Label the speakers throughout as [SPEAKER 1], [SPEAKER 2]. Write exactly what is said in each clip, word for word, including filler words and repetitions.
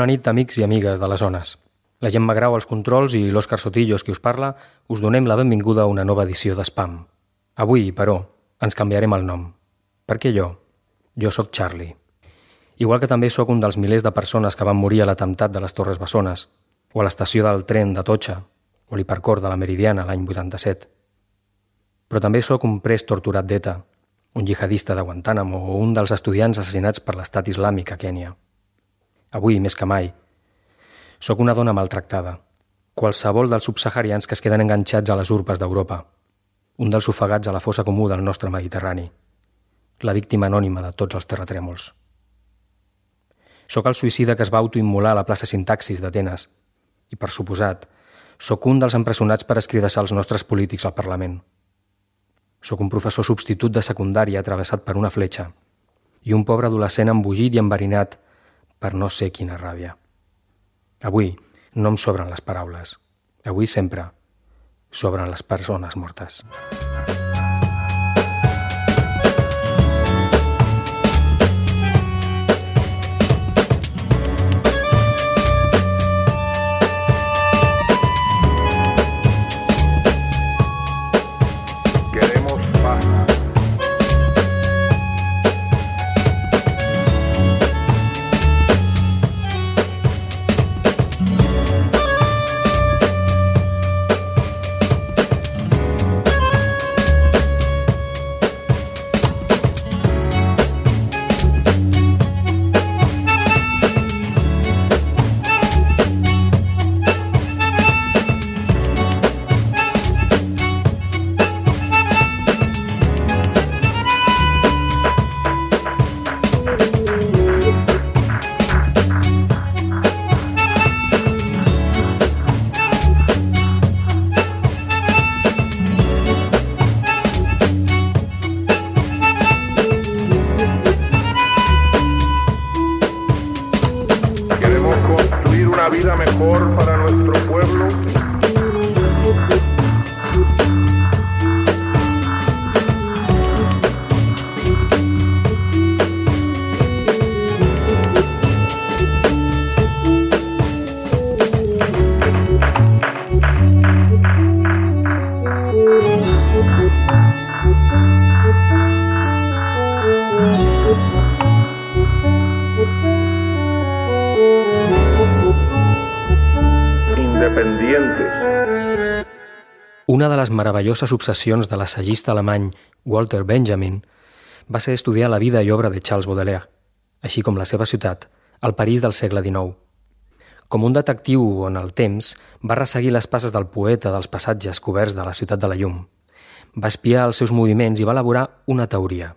[SPEAKER 1] Bona nit, amics i amigues de les zones. La Gemma Grau als controls i l'Òscar Sotillos, qui us parla, us donem la benvinguda a una nova edició d'Spam. Avui, però, ens canviarem el nom. Per què jo? Jo sóc Charlie. Igual que també sóc un dels milers de persones que van morir a l'atemptat de les Torres Bessones, o a l'estació del tren d'Atocha, o l'hipercor de la Meridiana l'any vuitanta-set. Però també sóc un pres torturat d'Eta, un jihadista de Guantánamo o un dels estudiants assassinats per l'estat islàmic a Kènia. Avui, més que mai, sóc una dona maltractada, qualsevol dels subsaharians que es queden enganxats a les urpes d'Europa, un dels ofegats a la fossa comú del nostre Mediterrani, la víctima anònima de tots els terratrèmols. Sóc el suïcida que es va autoimmolar a la plaça Sintaxis d'Atenes i, per suposat, sóc un dels empresonats per escridassar els nostres polítics al Parlament. Sóc un professor substitut de secundària travessat per una fletxa i un pobre adolescent embogit i enverinat per no sé quina ràbia. Avui no em sobren les paraules. Avui sempre sobren les persones mortes. Una de les meravelloses obsessions de l'assagista alemany Walter Benjamin va ser estudiar la vida i obra de Charles Baudelaire, així com la seva ciutat, el París del segle dinou. Com un detectiu en el temps, va resseguir les passes del poeta dels passatges coberts de la ciutat de la llum. Va espiar els seus moviments i va elaborar una teoria,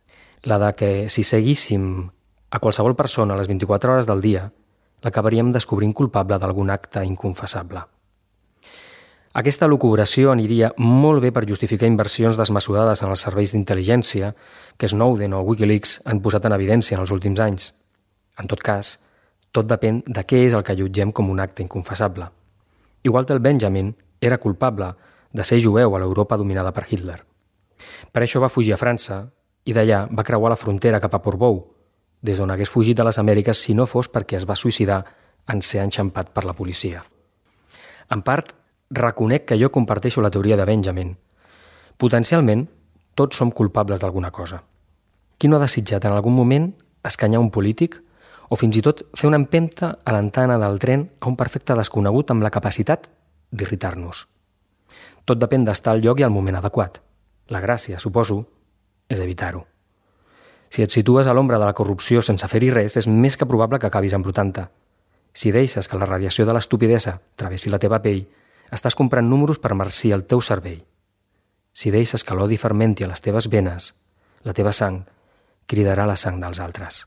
[SPEAKER 1] la de que si seguíssim a qualsevol persona a les vint-i-quatre hores del dia, l'acabaríem descobrint culpable d'algun acte inconfessable. Aquesta lucubració aniria molt bé per justificar inversions desmesurades en els serveis d'intel·ligència que Snowden o Wikileaks han posat en evidència en els últims anys. En tot cas, tot depèn de què és el que jutgem com un acte inconfessable. I Walter Benjamin era culpable de ser jueu a l'Europa dominada per Hitler. Per això va fugir a França i d'allà va creuar la frontera cap a Portbou, des d'on hagués fugit a les Amèriques si no fos perquè es va suïcidar en ser enxampat per la policia. En part, reconec que jo comparteixo la teoria de Benjamin. Potencialment, tots som culpables d'alguna cosa. Qui no ha desitjat en algun moment escanyar un polític o fins i tot fer una empenta a l'antana del tren a un perfecte desconegut amb la capacitat d'irritar-nos? Tot depèn d'estar al lloc i al moment adequat. La gràcia, suposo, és evitar-ho. Si et situes a l'ombra de la corrupció sense fer-hi res, és més que probable que acabis embrutant-te. Si deixes que la radiació de l'estupidesa travessi la teva pell, estàs comprant números per marcir el teu cervell. Si deixes que l'odi fermenti a les teves venes, la teva sang cridarà la sang dels altres.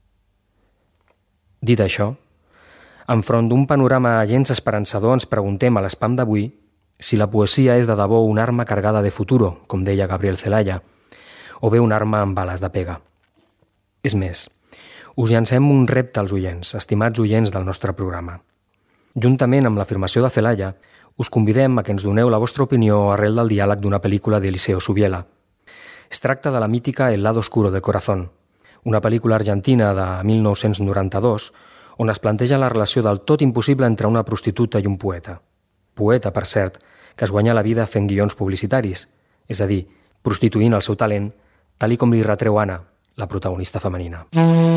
[SPEAKER 1] Dit això, enfront d'un panorama gens esperançador ens preguntem a l'espam d'avui si la poesia és de debò una arma cargada de futuro, com deia Gabriel Celaya, o bé una arma amb bales de pega. És més, us llancem un repte als oients, estimats oients del nostre programa. Juntament amb l'afirmació de Celaya, us convidem a que ens doneu la vostra opinió arrel del diàleg d'una pel·lícula d'Eliseo Subiela. Es tracta de la mítica El lado oscuro del corazón, una pel·lícula argentina de mil nou-cents noranta-dos on es planteja la relació del tot impossible entre una prostituta i un poeta. Poeta, per cert, que es guanya la vida fent guions publicitaris, és a dir, prostituint el seu talent, tal i com li retreu Anna, la protagonista femenina.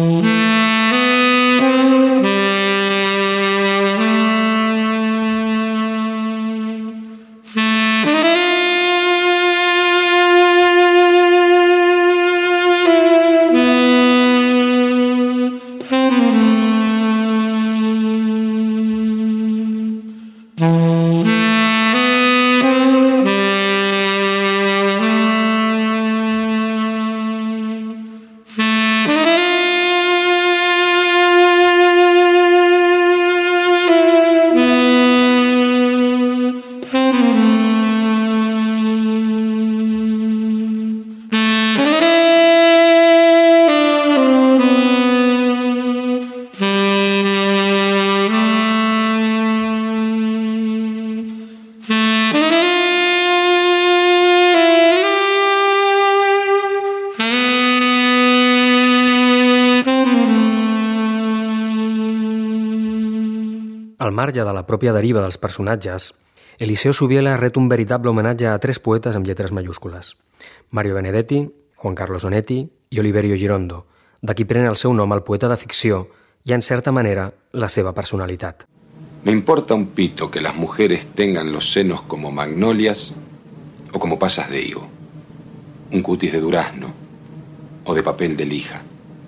[SPEAKER 1] Al marge de la pròpia deriva dels personatges, Eliseo Subiela ret un veritable homenatge a tres poetes amb lletres mayúscules: Mario Benedetti, Juan Carlos Onetti i Oliverio Girondo, de qui pren el seu nom el poeta de ficció i, en certa manera, la seva personalitat.
[SPEAKER 2] Me importa un pito que las mujeres tengan los senos como magnolias o como pasas de higo, un cutis de durazno o de papel de lija.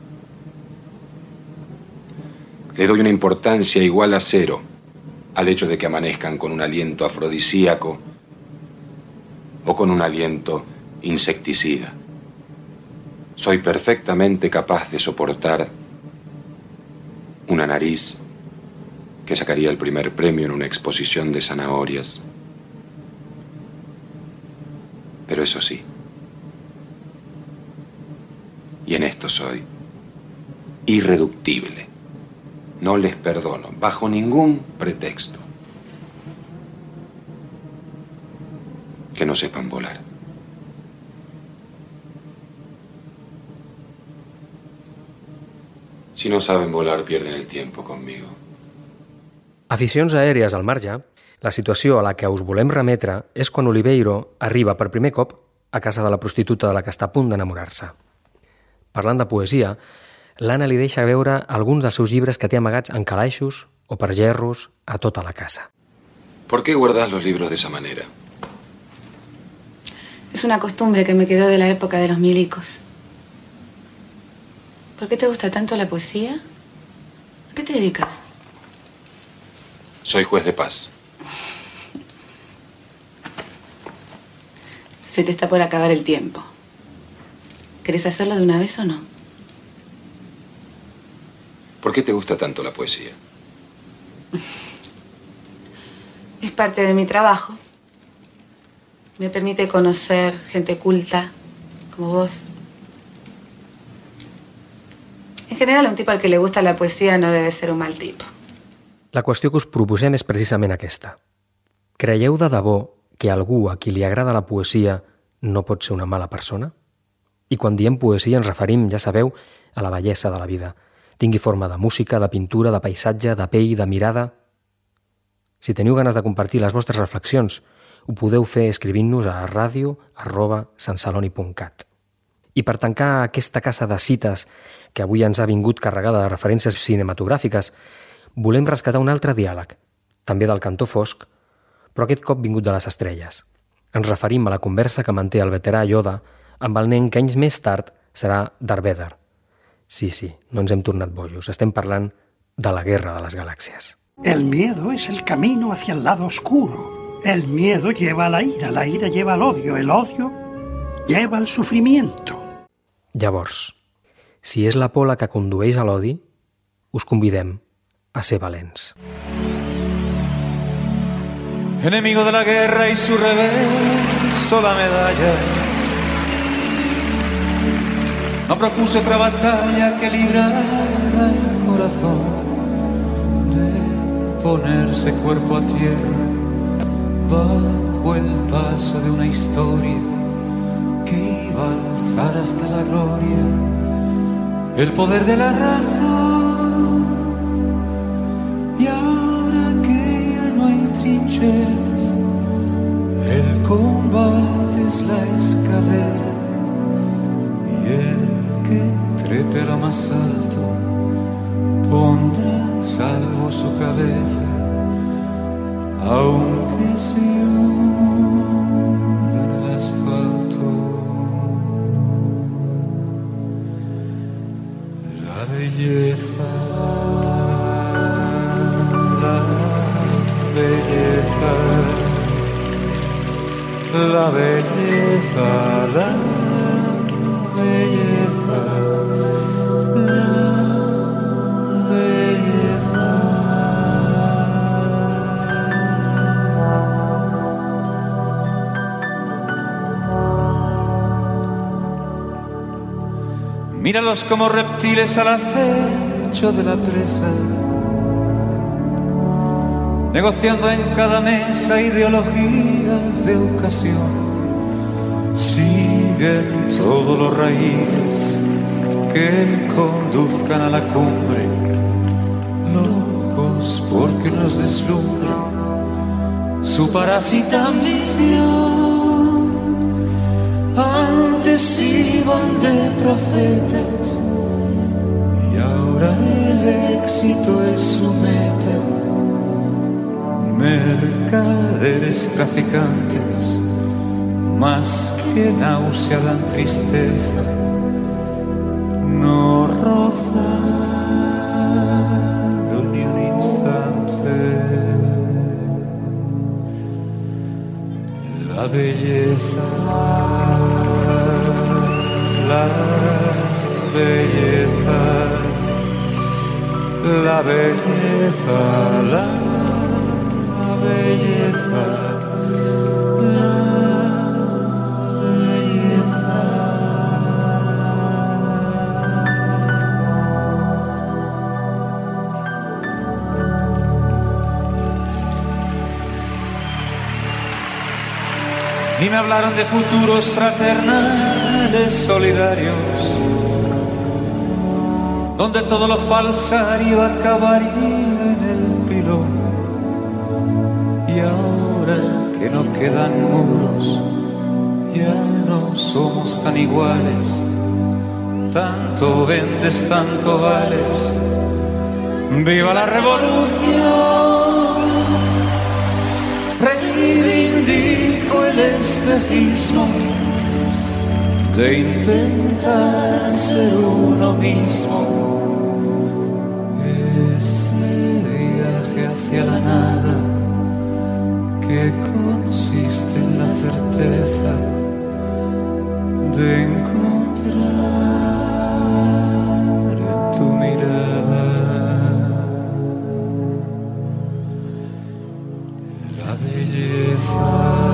[SPEAKER 2] Le doy una importancia igual a cero al hecho de que amanezcan con un aliento afrodisíaco o con un aliento insecticida. Soy perfectamente capaz de soportar una nariz que sacaría el primer premio en una exposición de zanahorias. Pero eso sí, y en esto soy irreductible. No les perdono, bajo ningún pretexto, que no sepan volar. Si no saben volar, pierden el tiempo conmigo.
[SPEAKER 1] Aficions aèries al marge, la situació a la que us volem remetre és quan Oliveiro arriba per primer cop a casa de la prostituta de la que està a punt d'enamorar-se. Parlant de poesia, l'Anna li deixa veure alguns dels seus llibres que té amagats en calaixos o per gerros a tota la casa.
[SPEAKER 2] ¿Por qué guardás los libros de esa manera?
[SPEAKER 3] Es una costumbre que me quedó de la época de los milicos. ¿Por qué te gusta tanto la poesía? ¿A qué te dedicas?
[SPEAKER 2] Soy juez de paz.
[SPEAKER 3] Se te está por acabar el tiempo. ¿Querés hacerlo de una vez o no?
[SPEAKER 2] ¿Por qué te gusta tanto la poesía?
[SPEAKER 3] Es parte de mi trabajo. Me permite conocer gente culta, como vos. En general, un tipo al que le gusta la poesía no debe ser un mal tipo.
[SPEAKER 1] La qüestió que us proposem és precisament aquesta. Creieu de debò que algú a qui li agrada la poesia no pot ser una mala persona? I quan diem poesia ens referim, ja sabeu, a la bellesa de la vida. Tingui forma de música, de pintura, de paisatge, de pell, de mirada. Si teniu ganes de compartir les vostres reflexions, ho podeu fer escrivint-nos a ràdio arroba sansaloni punt cat. I per tancar aquesta casa de cites que avui ens ha vingut carregada de referències cinematogràfiques, volem rescatar un altre diàleg, també del cantó fosc, però aquest cop vingut de les estrelles. Ens referim a la conversa que manté el veterà Yoda amb el nen que anys més tard serà Darth Vader. Sí, sí, no ens hem tornat bojos. Estem parlant de la guerra de les galàxies.
[SPEAKER 4] El miedo es el camino hacia el lado oscuro. El miedo lleva a la ira, la ira lleva al odio, el odio lleva al sufrimiento.
[SPEAKER 1] Llavors, si és la por la que condueix a l'odi, us convidem a ser valents.
[SPEAKER 5] Enemigo de la guerra y su reverso la medalla. No propuse otra batalla que librar al corazón de ponerse cuerpo a tierra bajo el paso de una historia que iba a alzar hasta la gloria el poder de la razón trincheras, el combate es la escalera, y el que trepe a lo más alto pondrá a salvo su cabeza, aunque se hunda en el asfalto. La belleza, la belleza, la belleza, la belleza, la belleza. Míralos como reptiles al acecho de la presa, negociando en cada mesa ideologías de ocasión. Siguen todos los raíles que conduzcan a la cumbre, locos porque nos deslumbra su parásita ambición. Antes iban de profetas y ahora el éxito es su meta. Mercaderes traficantes, más que náusea dan tristeza, no rozaron ni un instante. La belleza, la belleza, la belleza, la belleza, la belleza. Y me hablaron de futuros fraternales solidarios, donde todo lo falsario acabaría en el pilón. Y ahora que no quedan muros, ya no somos tan iguales. Tanto vendes, tanto vales. ¡Viva la revolución! Reivindico el espejismo de intentar ser uno mismo. Ese viaje hacia la nada que consiste en la certeza de encontrar en tu mirada la belleza,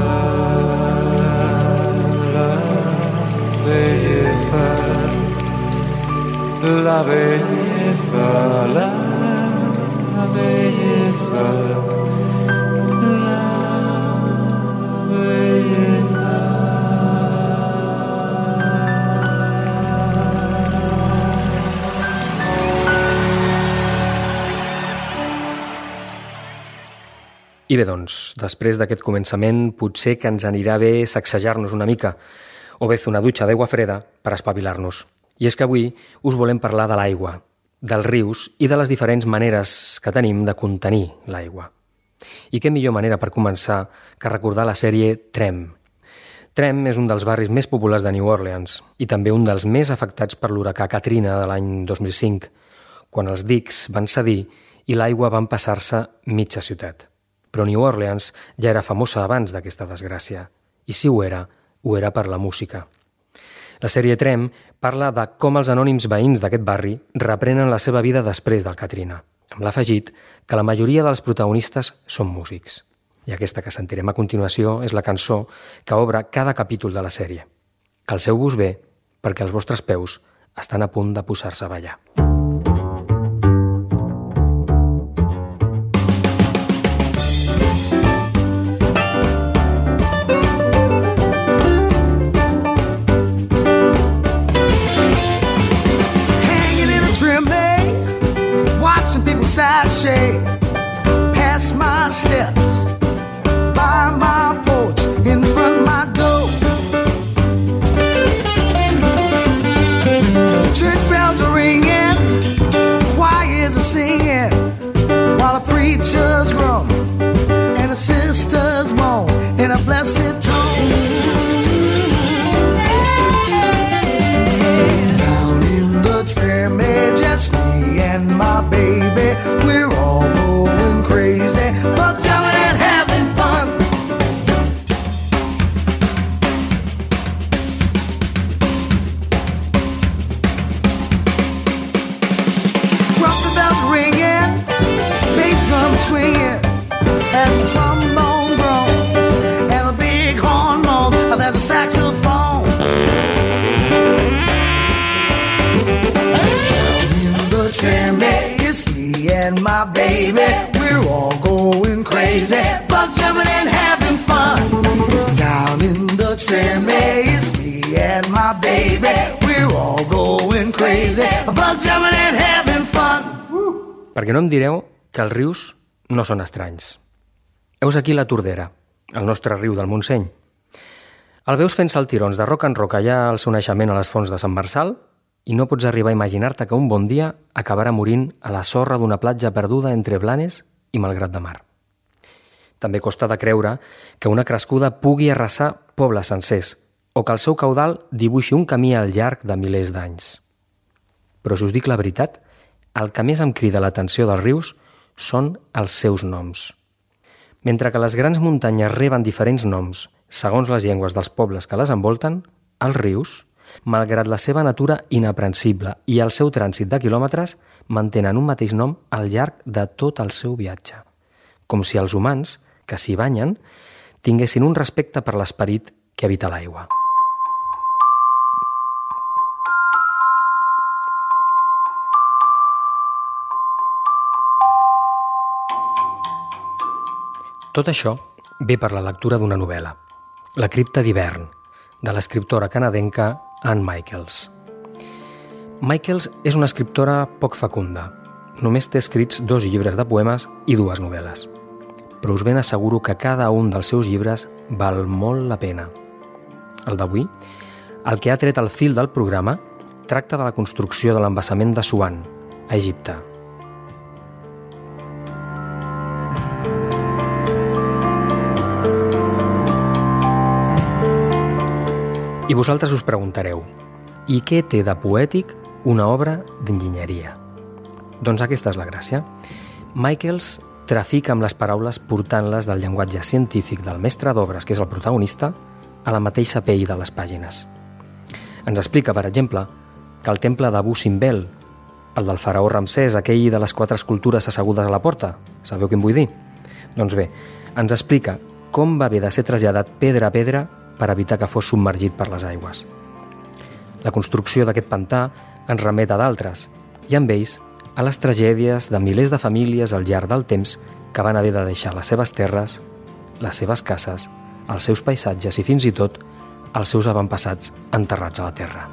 [SPEAKER 5] la belleza, la belleza, la belleza.
[SPEAKER 1] I bé, doncs, després d'aquest començament, potser que ens anirà bé sacsejar-nos una mica o bé fer una dutxa d'aigua freda per espavilar-nos. I és que avui us volem parlar de l'aigua, dels rius i de les diferents maneres que tenim de contenir l'aigua. I què millor manera per començar que recordar la sèrie Trem. Trem és un dels barris més populars de New Orleans i també un dels més afectats per l'huracà Katrina de l'any dos mil cinc, quan els dics van cedir i l'aigua va empassar-se mitja ciutat. Però New Orleans ja era famosa abans d'aquesta desgràcia, i si ho era, ho era per la música. La sèrie Trem parla de com els anònims veïns d'aquest barri reprenen la seva vida després del Katrina, amb l'afegit que la majoria dels protagonistes són músics. I aquesta que sentirem a continuació és la cançó que obre cada capítol de la sèrie. Calceu-vos bé, perquè els vostres peus estan a punt de posar-se a ballar.
[SPEAKER 6] Sashay past my steps blessed tone. Down in the tramway, just me and my baby, we're all going crazy, but jumping and having fun. Trumpet bells ringing, bass drum swinging, as the trombone groans and the big horn moans. There's a saxophone. Down in the tramway, it's me and my baby, we're all going crazy, buck jumping and having fun. Down in the tramway, it's me and my baby, we're all going crazy, buck jumping and having fun.
[SPEAKER 1] Perquè no em direu que els rius no són estranys. Heus aquí la Tordera, el nostre riu del Montseny. El veus fent saltirons de roc en roc allà al seu naixement a les fonts de Sant Marçal i no pots arribar a imaginar-te que un bon dia acabarà morint a la sorra d'una platja perduda entre Blanes i Malgrat de Mar. També costa de creure que una crescuda pugui arrasar pobles sencers o que el seu caudal dibuixi un camí al llarg de milers d'anys. Però si us dic la veritat, el que més em crida l'atenció dels rius són els seus noms. Mentre que les grans muntanyes reben diferents noms segons les llengües dels pobles que les envolten, els rius, malgrat la seva natura inaprensible i el seu trànsit de quilòmetres, mantenen un mateix nom al llarg de tot el seu viatge, com si els humans, que s'hi banyen, tinguessin un respecte per l'esperit que habita l'aigua. Tot això ve per la lectura d'una novel·la, La cripta d'hivern, de l'escriptora canadenca Anne Michaels. Michaels és una escriptora poc fecunda. Només té escrits dos llibres de poemes i dues novel·les. Però us ben asseguro que cada un dels seus llibres val molt la pena. El d'avui, el que ha tret el fil del programa, tracta de la construcció de l'embassament de Suan, a Egipte. I vosaltres us preguntareu, i què té de poètic una obra d'enginyeria? Doncs aquesta és la gràcia. Michaels trafica amb les paraules portant-les del llenguatge científic del mestre d'obres, que és el protagonista, a la mateixa pell de les pàgines. Ens explica, per exemple, que el temple d'Abu Simbel, el del faraó Ramsès, aquell de les quatre escultures assegudes a la porta, sabeu què em vull dir? Doncs bé, ens explica com va haver de ser traslladat pedra a pedra per evitar que fos submergit per les aigües. La construcció d'aquest pantà ens remet a d'altres, i amb ells a les tragèdies de milers de famílies al llarg del temps que van haver de deixar les seves terres, les seves cases, els seus paisatges i fins i tot els seus avantpassats enterrats a la terra.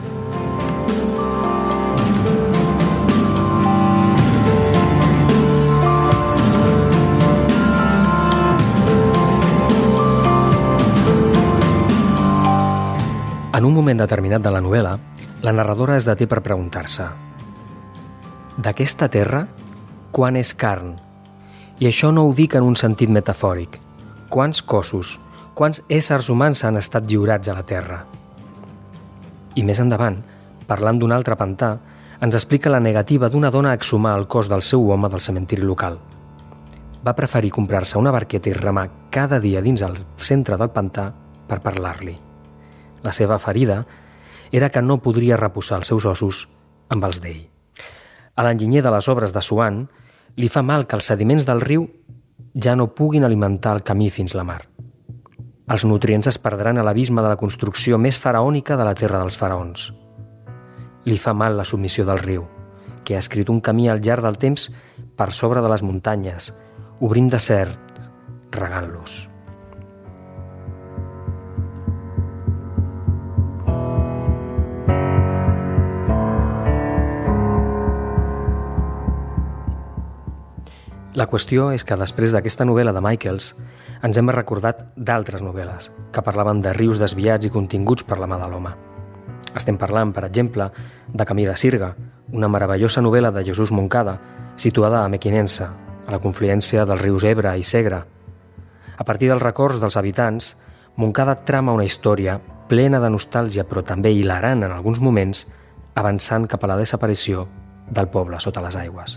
[SPEAKER 1] En un moment determinat de la novel·la, la narradora es deté per preguntar-se: d'aquesta terra, quan és carn? I això no ho dic en un sentit metafòric. Quants cossos, quants éssers humans han estat lliurats a la terra? I més endavant, parlant d'un altre pantà, ens explica la negativa d'una dona a exhumar el cos del seu home del cementiri local. Va preferir comprar-se una barqueta i remar cada dia dins el centre del pantà per parlar-li. La seva ferida era que no podria reposar els seus ossos amb els d'ell. A l'enginyer de les obres de Suan li fa mal que els sediments del riu ja no puguin alimentar el camí fins la mar. Els nutrients es perdran a l'abisme de la construcció més faraònica de la terra dels faraons. Li fa mal la submissió del riu, que ha escrit un camí al llarg del temps per sobre de les muntanyes, obrint desert, regant-los. La qüestió és que després d'aquesta novel·la de Michaels ens hem recordat d'altres novel·les que parlaven de rius desviats i continguts per la mà de l'home. Estem parlant, per exemple, de Camí de Sirga, una meravellosa novel·la de Jesús Moncada, situada a Mequinensa, a la confluència dels rius Ebre i Segre. A partir dels records dels habitants, Montcada trama una història plena de nostàlgia però també hilarant en alguns moments, avançant cap a la desaparició del poble sota les aigües.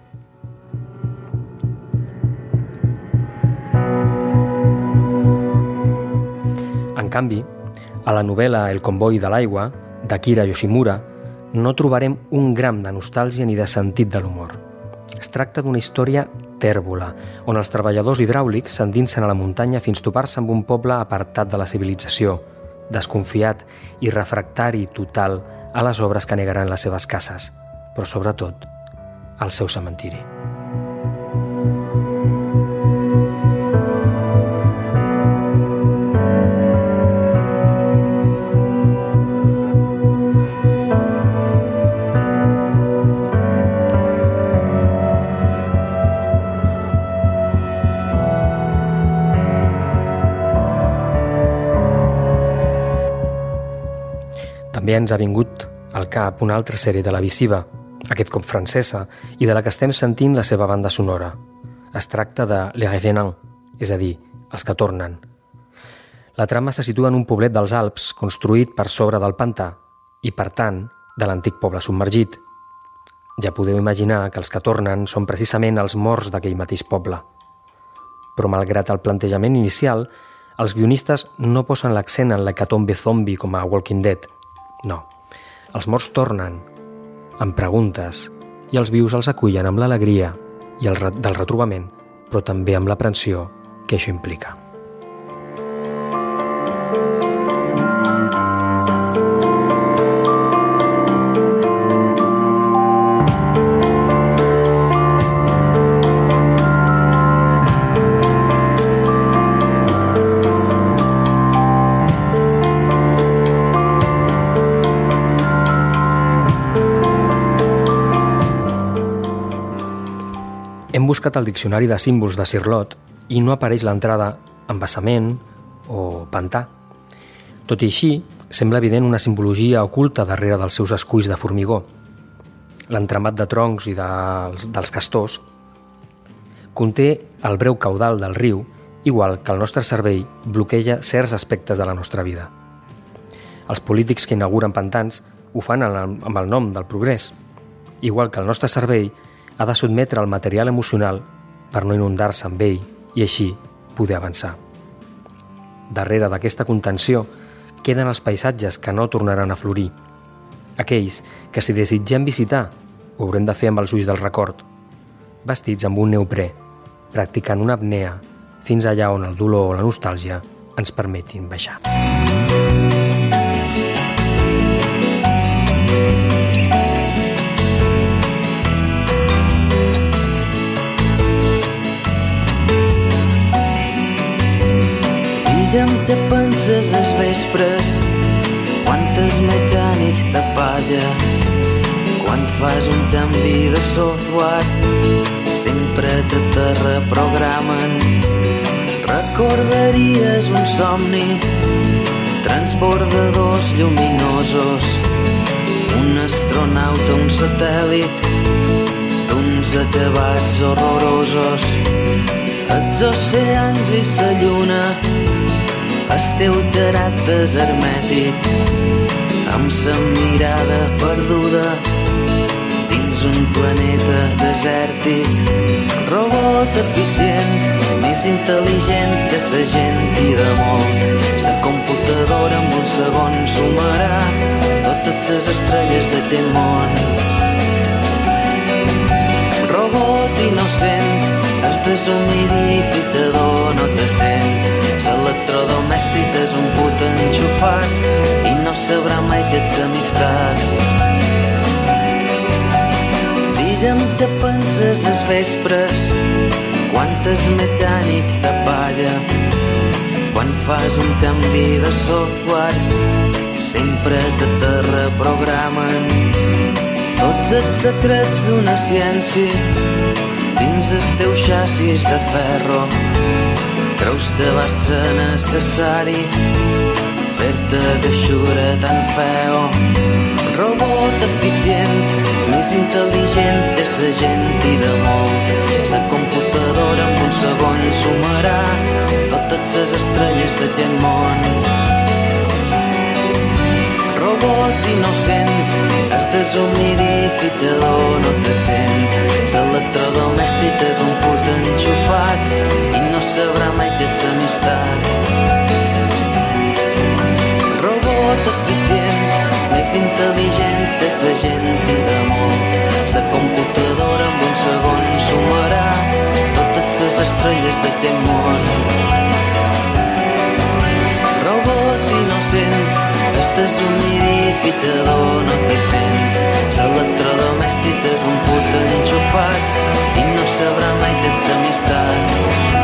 [SPEAKER 1] En canvi, a la novel·la El comboi de l'aigua, d'Akira Yoshimura, no trobarem un gram de nostàlgia ni de sentit de l'humor. Es tracta d'una història tèrbola, on els treballadors hidràulics s'endinsen a la muntanya fins topar-se amb un poble apartat de la civilització, desconfiat i refractari total a les obres que negaran les seves cases, però sobretot al seu cementiri. També ens ha vingut al cap una altra sèrie televisiva, aquest cop francesa, i de la que estem sentint la seva banda sonora. Es tracta de Les Revenants, és a dir, els que tornen. La trama se situa en un poblet dels Alps construït per sobre del pantà i, per tant, de l'antic poble submergit. Ja podeu imaginar que els que tornen són precisament els morts d'aquell mateix poble. Però malgrat el plantejament inicial, els guionistes no posen l'accent en l'hecatombe zombi com a Walking Dead. No, els morts tornen amb preguntes i els vius els acullen amb l'alegria i el re- del retrobament, però també amb l'aprensió que això implica. Hem buscat el diccionari de símbols de Cirlot i no apareix l'entrada embassament o pantà. Tot i així, sembla evident una simbologia oculta darrere dels seus esculls de formigó. L'entramat de troncs i dels, dels castors conté el breu caudal del riu, igual que el nostre cervell bloqueja certs aspectes de la nostra vida. Els polítics que inauguren pantans ho fan amb el nom del progrés, igual que el nostre cervell ha de sotmetre el material emocional per no inundar-se amb ell i així poder avançar. Darrere d'aquesta contenció queden els paisatges que no tornaran a florir, aquells que si desitgem visitar ho haurem de fer amb els ulls del record, vestits amb un neoprè, practicant una apnea fins allà on el dolor o la nostàlgia ens permetin baixar.
[SPEAKER 7] Digue'm què penses als vespres, quantes mecànic de palla, quan fas un canvi de software, sempre te te reprogramen. Recordaries un somni, transbordadors lluminosos, un astronauta, un satèl·lit, d'uns acabats horrorosos, els oceans i sa lluna, el teu caràcter hermètic, amb sa mirada perduda dins un planeta desèrtic. Robot eficient, més intel·ligent que sa gent i de molt. Sa computadora en un segon sumarà totes ses estrelles d'aquest món. Robot innocent, el deshumidificador no te sent. L'electrodomèstic és un put enxufat i no sabrà mai que ets amistat. Digue'm què penses als vespres, quantes mecànic de palla, quan fas un canvi de software, sempre te te reprogramen. Tots els secrets d'una ciència dins el teu xassis de ferro. Creus que va ser necessari fer-te d'aixure tan feo? Robot eficient, més intel·ligent que sa gent i de molt. Sa computadora en un segon sumarà tot estrelles d'aquest món. Robot innocent, el deshumidificador no te sent. L'electrodomèstic és un put enxufat i no sabrà mai que ets amistat. Robot eficient, més intel·ligent que sa gent i de molt. La computadora en un segon sumarà totes les estrelles d'aquest món. Robot innocent, el deshumidificador no te sent. L'electrodomèstic és un put enxufat i no sabrà mai que ets amistat.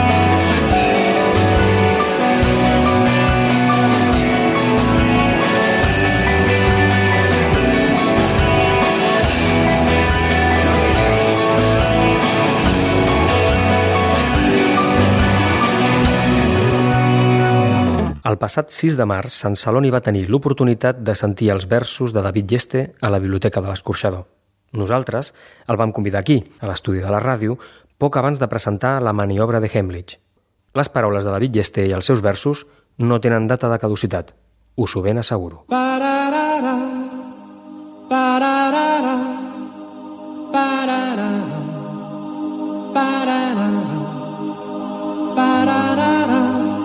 [SPEAKER 1] El passat sis de març, Sant Celoni va tenir l'oportunitat de sentir els versos de David Geste a la Biblioteca de l'Escorxador. Nosaltres el vam convidar aquí, a l'estudi de la ràdio, poc abans de presentar la maniobra de Heimlich. Les paraules de David Geste i els seus versos no tenen data de caducitat. Us ho ben asseguro.
[SPEAKER 8] Pararara, pararara, pararara, pararara, pararara.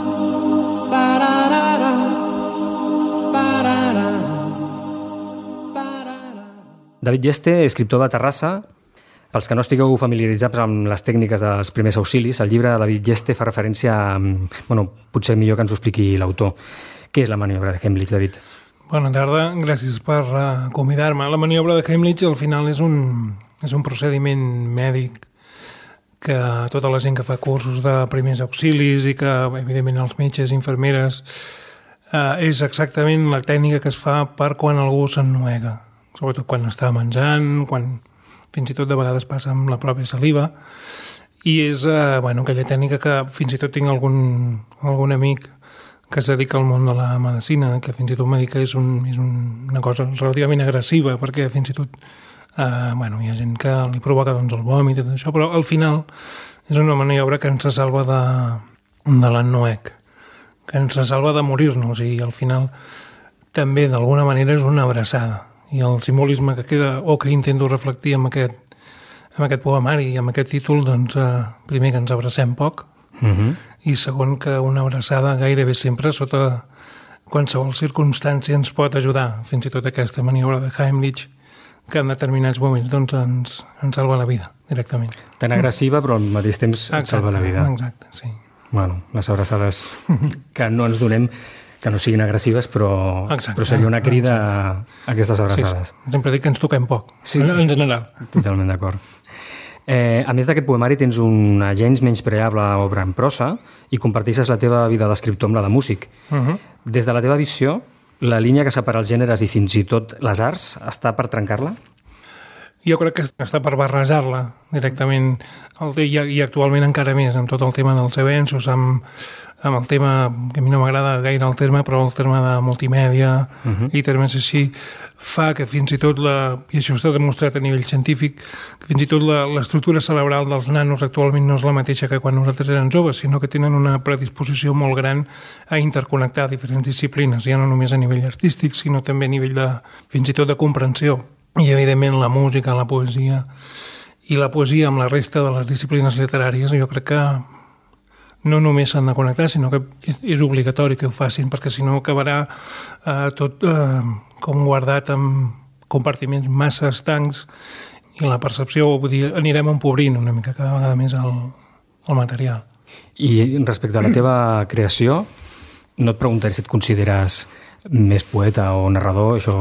[SPEAKER 1] David Geste, escriptor de Terrassa. Pels que no estigueu familiaritzats amb les tècniques dels primers auxilis, el llibre de David Geste fa referència a... Bueno, potser millor que ens ho expliqui l'autor. Què és la maniobra de Heimlich, David?
[SPEAKER 9] Bona tarda, gràcies per uh, convidar-me. La maniobra de Heimlich al final és un, és un procediment mèdic que tota la gent que fa cursos de primers auxilis i que, evidentment, els metges, infermeres, uh, és exactament la tècnica que es fa per quan algú s'ennuega. Sobretot quan està menjant, quan fins i tot de vegades passa amb la pròpia saliva. I és eh, bueno, aquella tècnica que fins i tot tinc algun, algun amic que es dedica al món de la medicina, que fins i tot m'ha dit que és, un, és un, una cosa relativament agressiva, perquè fins i tot eh, bueno, hi ha gent que li provoca doncs, el vòmit i tot això, però al final és una maniobra que ens salva de, de l'ennuec, que ens salva de morir-nos, i al final també d'alguna manera és una abraçada. I el simbolisme que queda, o que intento reflectir amb aquest, amb aquest poemari i amb aquest títol, doncs, eh, primer que ens abracem poc, uh-huh. i segon que una abraçada gairebé sempre, sota qualsevol circumstància, ens pot ajudar. Fins i tot aquesta maniobra de Heimlich, que en determinats moments doncs, ens, ens salva la vida, directament.
[SPEAKER 1] Tan agressiva, però al mateix temps
[SPEAKER 9] exacte,
[SPEAKER 1] salva la vida.
[SPEAKER 9] Exacte, sí.
[SPEAKER 1] Bueno, les abraçades que no ens donem, que no siguin agressives, però, però seria una crida a aquestes abraçades.
[SPEAKER 9] Sí, sí. Sempre dic que ens toquem poc, sí, en general.
[SPEAKER 1] Totalment d'acord. Eh, a més d'aquest poemari tens una gens menyspreable obra en prosa i comparteixes la teva vida d'escriptor amb la de músic. Uh-huh. Des de la teva visió, la línia que separa els gèneres i fins i tot les arts està per trencar-la?
[SPEAKER 9] Jo crec que està per barrejar-la directament, el, i, i actualment encara més, amb tot el tema dels avenços, amb, amb el tema, que a mi no m'agrada gaire el terme, però el terme de multimèdia uh-huh. i termes així, fa que fins i tot, la, i això està demostrat a nivell científic, que fins i tot la, l'estructura cerebral dels nanos actualment no és la mateixa que quan nosaltres érem joves, sinó que tenen una predisposició molt gran a interconnectar diferents disciplines, ja no només a nivell artístic, sinó també a nivell de, fins i tot de comprensió. I, evidentment, la música, la poesia, i la poesia amb la resta de les disciplines literàries, jo crec que no només s'han de connectar, sinó que és, és obligatori que ho facin, perquè si no acabarà eh, tot eh, com guardat en compartiments massa estancs i la percepció, vull dir, anirem empobrint una mica cada vegada més el, el material.
[SPEAKER 1] I respecte a la teva creació, no et preguntaré si et consideres més poeta o narrador, això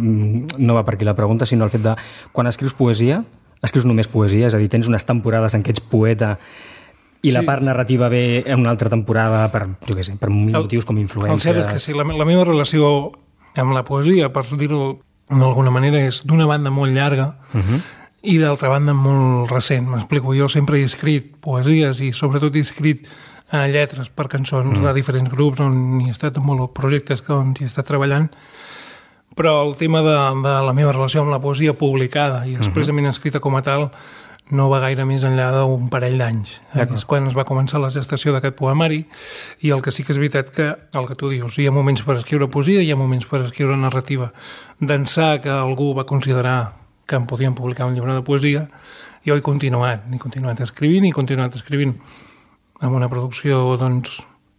[SPEAKER 1] no va per aquí la pregunta, sinó el fet de, quan escrius poesia, escrius només poesia, és a dir, tens unes temporades en què ets poeta i sí. La part narrativa ve en una altra temporada per, jo què sé, per motius com influències.
[SPEAKER 9] El cert és que sí, la, la meva relació amb la poesia, per dir-ho d'alguna manera, és d'una banda molt llarga uh-huh. i d'altra banda molt recent. M'explico, jo sempre he escrit poesies i sobretot he escrit eh, lletres per cançons mm. de diferents grups on hi he estat en molts projectes on hi he estat treballant, però el tema de, de la meva relació amb la poesia publicada i expressament uh-huh. escrita com a tal no va gaire més enllà d'un parell d'anys. És quan es va començar la gestació d'aquest poemari, i el que sí que és veritat que, el que tu dius, hi ha moments per escriure poesia, hi ha moments per escriure narrativa. D'ençà que algú va considerar que em podien publicar un llibre de poesia, jo he continuat, he continuat escrivint, i he continuat escrivint amb una producció, doncs,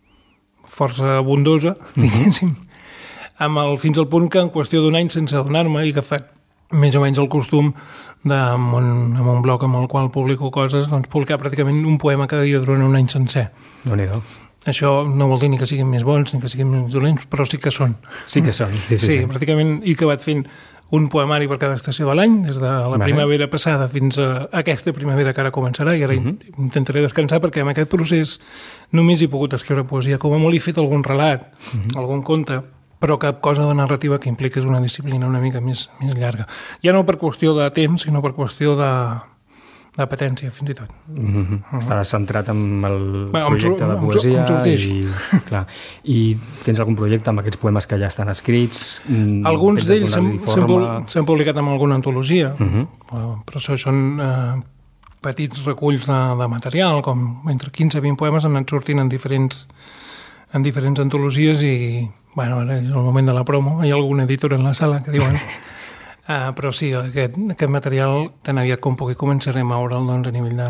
[SPEAKER 9] força abundosa, diguéssim, amb el, fins al punt que en qüestió d'un any, sense adonar-me, he agafat més o menys el costum de, amb, un, amb un blog amb el qual publico coses, doncs publicar pràcticament un poema cada dia durant un any sencer.
[SPEAKER 1] Déu-n'hi-do.
[SPEAKER 9] Això no vol dir ni que siguin més bons ni que siguin més dolents, però sí que són.
[SPEAKER 1] Sí que són, sí, sí.
[SPEAKER 9] Sí, sí. Pràcticament he acabat fent un poemari per cada estació de l'any, des de la vale. primavera passada fins a aquesta primavera que ara començarà, i ara uh-huh. intentaré descansar, perquè en aquest procés només he pogut escriure poesia. Com a molt he fet algun relat, uh-huh. algun conte, però cap cosa de narrativa que impliqués una disciplina una mica més, més llarga. Ja no per qüestió de temps, sinó per qüestió de, de patència, fins i tot.
[SPEAKER 1] Mm-hmm. Uh-huh. Estaves centrat en el
[SPEAKER 9] bueno,
[SPEAKER 1] projecte de poesia.
[SPEAKER 9] Em
[SPEAKER 1] i, clar, I tens algun projecte amb aquests poemes que ja estan escrits?
[SPEAKER 9] Alguns d'ells s'han publicat en alguna antologia, uh-huh. però això són eh, petits reculls de, de material, com entre quinze i vint poemes han anat sortint en diferents, en diferents antologies, i bueno, ara és el moment de la promo, hi ha alguna editora en la sala que diuen... uh, però sí, aquest, aquest material tan aviat com pugui començarem a veure'l, doncs, a nivell de,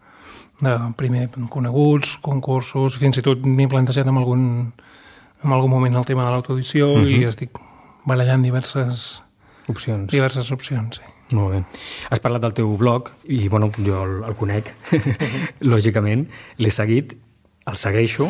[SPEAKER 9] de primer coneguts, concursos, fins i tot m'he plantejat en algun, en algun moment el tema de l'autoedició, uh-huh. i estic barallant diverses
[SPEAKER 1] opcions.
[SPEAKER 9] Diverses opcions, sí.
[SPEAKER 1] Molt bé. Has parlat del teu blog, i bueno, jo el, el conec, lògicament, l'he seguit, el segueixo,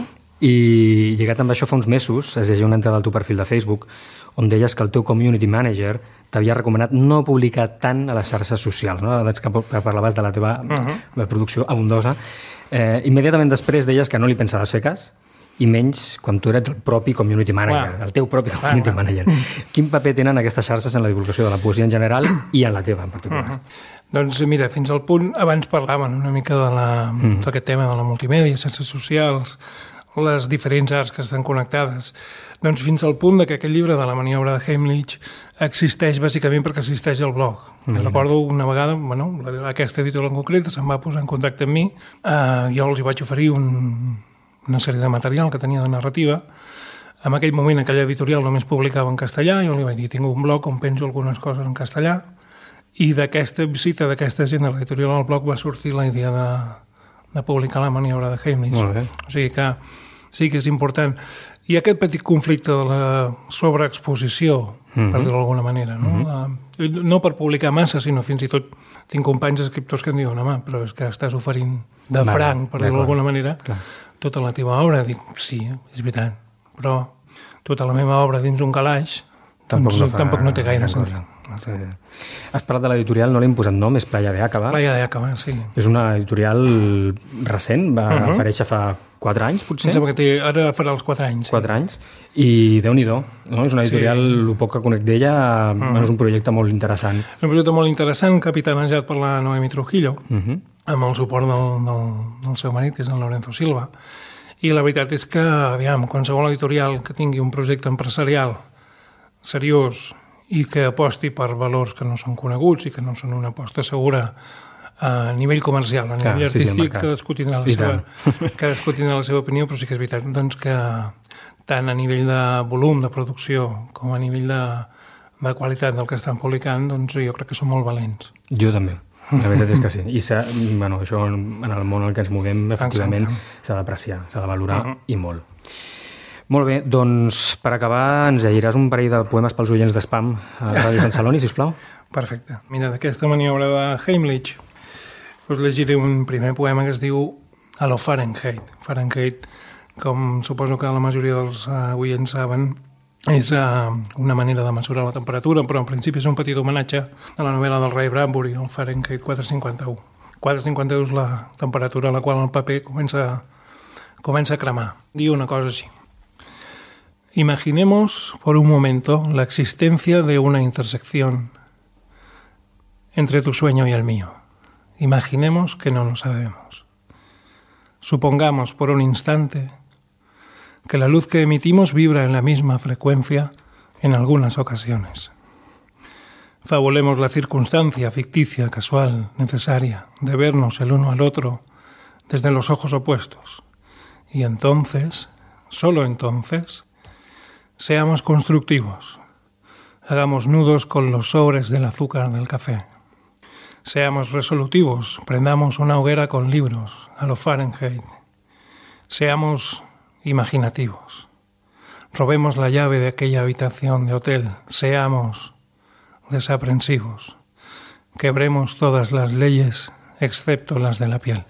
[SPEAKER 1] i lligat amb això fa uns mesos es llegia una entrada al teu perfil de Facebook on deies que el teu community manager t'havia recomanat no publicar tant a les xarxes socials, no? Veig que parlaves de la teva uh-huh. la producció abundosa. Eh, immediatament després deies que no li pensaves fer cas, i menys quan tu eres el propi community manager, wow. el teu propi community wow. manager. Quin paper tenen aquestes xarxes en la divulgació de la poesia en general i en la teva en particular?
[SPEAKER 9] Uh-huh. Doncs mira, fins al punt, abans parlaven una mica de la, uh-huh. d'aquest tema de la multimèdia, xarxes socials, les diferents arts que estan connectades. Doncs fins al punt que aquest llibre de la maniobra de Heimlich existeix bàsicament perquè existeix el blog. Mm-hmm. Recordo una vegada, bueno, aquesta editorial en concret se'm va posar en contacte amb mi, eh, jo els hi vaig oferir un, una sèrie de material que tenia de narrativa. En aquell moment aquella editorial només publicava en castellà, jo li vaig dir, tinc un blog on penjo algunes coses en castellà, i d'aquesta visita d'aquesta gent de l'editorial al blog va sortir la idea de de publicar la maniobra de Heimlich. O sigui que sí que és important. Hi ha aquest petit conflicte de la sobreexposició, mm-hmm. per dir-ho d'alguna manera. No? Mm-hmm. La, no per publicar massa, sinó fins i tot tinc companys escriptors que em diuen, home, però és que estàs oferint de vale, franc, per dir-ho d'alguna manera, clar. Tota la teva obra. Dic, sí, és veritat, però tota la meva obra dins un calaix tampoc, doncs, no, fa... tampoc no té gaire sentit.
[SPEAKER 1] Sí. Has parlat de l'editorial, no l'hem posat nom, és Playa de Àcaba.
[SPEAKER 9] Playa de Àcaba, sí.
[SPEAKER 1] És una editorial recent, va uh-huh. aparèixer fa quatre anys, potser?
[SPEAKER 9] Em sembla que té, ara farà els quatre anys. Sí.
[SPEAKER 1] Quatre anys, i Déu-n'hi-do, no? És una editorial, sí. El poc que conec d'ella, uh-huh. és un projecte molt interessant.
[SPEAKER 9] És un projecte molt interessant, capitanejat per la Noemi Trujillo, uh-huh. amb el suport del, del, del seu marit, que és el Lorenzo Silva. I la veritat és que, aviam, qualsevol editorial que tingui un projecte empresarial seriós i que aposti per valors que no són coneguts i que no són una aposta segura a nivell comercial, a nivell Clar, artístic, sí, sí, cadascú tindrà la seva, cadascú tindrà la seva opinió, però sí que és veritat doncs, que tant a nivell de volum de producció com a nivell de, de qualitat del que estan publicant, doncs jo crec que són molt valents.
[SPEAKER 1] Jo també. La veritat és que sí. I bueno, això en el món en què ens moguem, efectivament, s'ha d'apreciar, s'ha de valorar uh-huh. i molt. Molt bé, doncs per acabar ens llegiràs un parell de poemes pels oients d'Espam a Ràdio Sant Celoni, sisplau.
[SPEAKER 9] Perfecte. Mira, d'aquesta maniobra de Heimlich us llegiré un primer poema que es diu A lo Fahrenheit. Fahrenheit, com suposo que la majoria dels uh, oients saben, és uh, una manera de mesurar la temperatura, però en principi és un petit homenatge a la novel·la del Ray Bradbury, el Fahrenheit quatre cinquanta-u. quatre cinquanta-u és la temperatura a la qual el paper comença, comença a cremar. Diu una cosa així. Imaginemos por un momento la existencia de una intersección entre tu sueño y el mío. Imaginemos que no lo sabemos. Supongamos por un instante que la luz que emitimos vibra en la misma frecuencia en algunas ocasiones. Fabulemos la circunstancia ficticia, casual, necesaria, de vernos el uno al otro desde los ojos opuestos. Y entonces, solo entonces, seamos constructivos. Hagamos nudos con los sobres del azúcar del café. Seamos resolutivos, prendamos una hoguera con libros, a lo Fahrenheit. Seamos imaginativos. Robemos la llave de aquella habitación de hotel. Seamos desaprensivos. Quebremos todas las leyes, excepto las de la piel.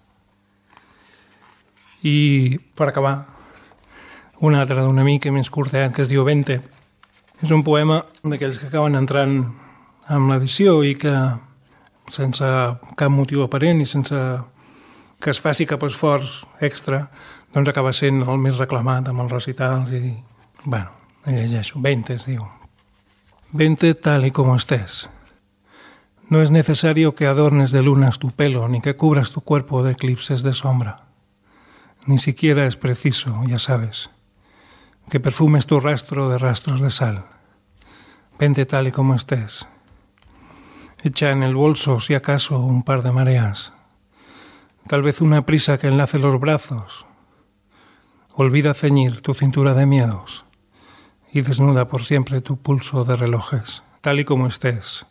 [SPEAKER 9] I, per acabar, un altre d'un amic més curtet que es diu Vente. És un poema d'aquells que acaben entrant amb l'edició i que, sense cap motiu aparent i sense que es faci cap esforç extra, doncs acaba sent el més reclamat amb els recitals i, bueno, llegeixo. Vente, es diu. Vente tal y como estés. No es necesario que adornes de lunas tu pelo ni que cubras tu cuerpo de eclipses de sombra. Ni siquiera es preciso, ya sabes, que perfumes tu rastro de rastros de sal. Vente tal y como estés. Echa en el bolso, si acaso, un par de mareas. Tal vez una prisa que enlace los brazos. Olvida ceñir tu cintura de miedos y desnuda por siempre tu pulso de relojes, tal y como estés.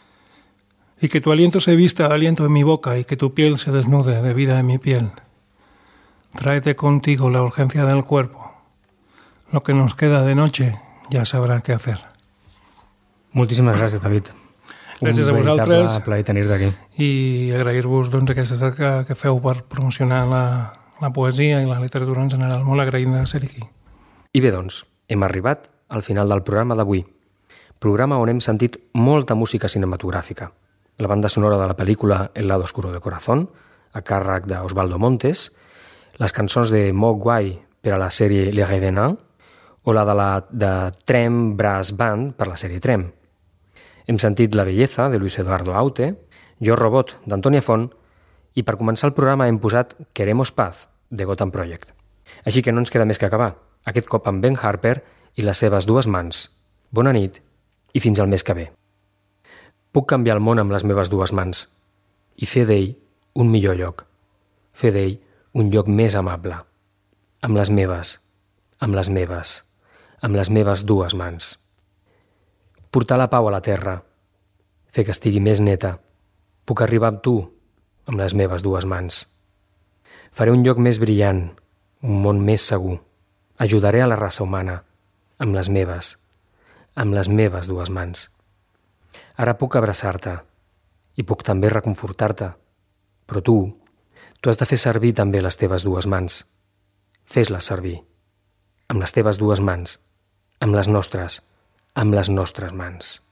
[SPEAKER 9] Y que tu aliento se vista de aliento en mi boca y que tu piel se desnude de vida en mi piel. Tráete contigo la urgencia del cuerpo. Lo que nos queda de noche ja sabrà què hacer.
[SPEAKER 1] Moltíssimes gràcies, David.
[SPEAKER 9] Gràcies a vosaltres.
[SPEAKER 1] Un plaer tenir-te aquí.
[SPEAKER 9] I agrair-vos doncs, aquesta tasca que feu per promocionar la, la poesia i la literatura en general. Molt agraït de ser aquí.
[SPEAKER 1] I bé, doncs, hem arribat al final del programa d'avui. Programa on hem sentit molta música cinematogràfica. La banda sonora de la pel·lícula El lado oscuro del corazón, a càrrec d'Osvaldo Montes, les cançons de Mogwai per a la sèrie Les Revenants, o la de la de Trem Brass Band per la sèrie Trem. Hem sentit La belleza, de Luis Eduardo Aute, Jo Robot, d'Antònia Font, i per començar el programa hem posat Queremos Paz, de Gotham Project. Així que no ens queda més que acabar, aquest cop amb Ben Harper i les seves dues mans. Bona nit i fins al mes que ve. Puc canviar el món amb les meves dues mans i fer d'ell un millor lloc, fer d'ell un lloc més amable, amb les meves, amb les meves, amb les meves dues mans. Portar la pau a la terra, fer que estigui més neta. Puc arribar amb tu, amb les meves dues mans. Faré un lloc més brillant, un món més segur. Ajudaré a la raça humana, amb les meves, amb les meves dues mans. Ara puc abraçar-te i puc també reconfortar-te, però tu, tu has de fer servir també les teves dues mans. Fes-les servir, amb les teves dues mans, amb les nostres, amb les nostres mans.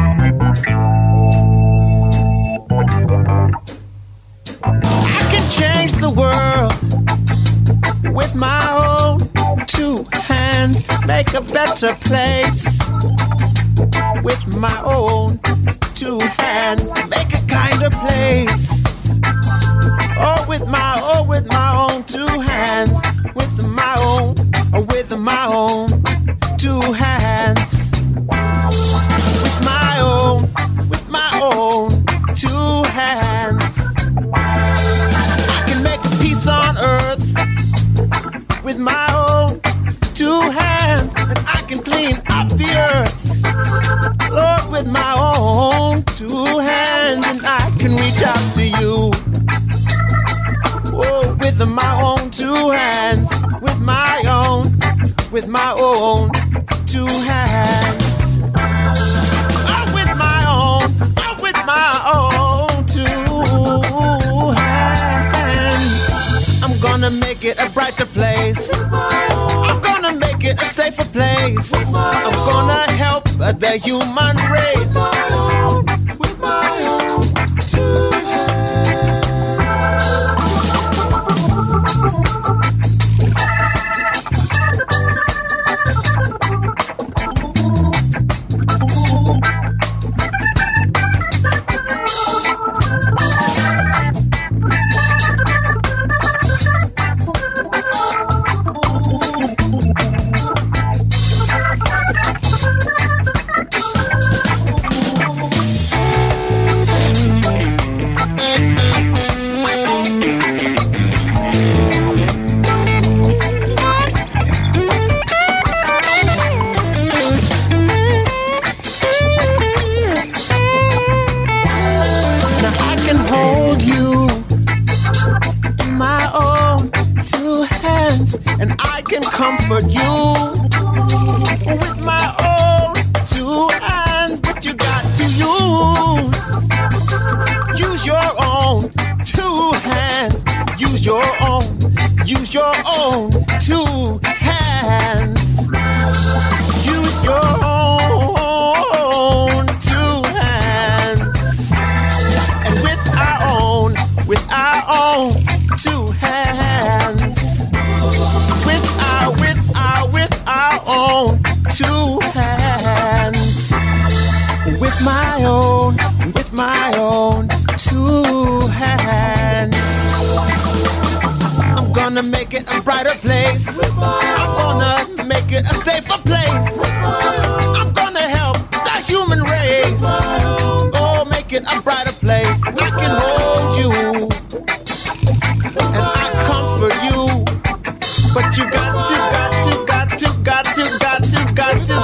[SPEAKER 8] I can change the world with my own two hands, make a better place. With my own two hands, make a kinder place. Oh, with my, oh, with my own two hands, with my own, oh, with my own two hands. With my own, with my own two hands. I can make a peace on earth with my own two hands, and I can clean up the earth, Lord, with my own two hands, and I can reach out to you. Oh, with my own two hands, with my own, with my own two hands. Oh, with my own, oh, with my own two hands. I'm gonna make it a brighter place. I'm gonna make it a safer place. I'm gonna help the human race. With my own two hands, and I can comfort you with my own two hands. But you got to use, use your own two hands. Use your own, use your own two hands. Use your own two hands. And with our own, with our own two hands. With our, with our, with our own two hands. With my own, with my own two hands. I'm gonna make it a brighter place. I'm gonna make it a safer place. I'm gonna help the human race. Oh, make it a brighter place. I can hold you and I comfort you. But you got to, got to, got to, got to, got to, got to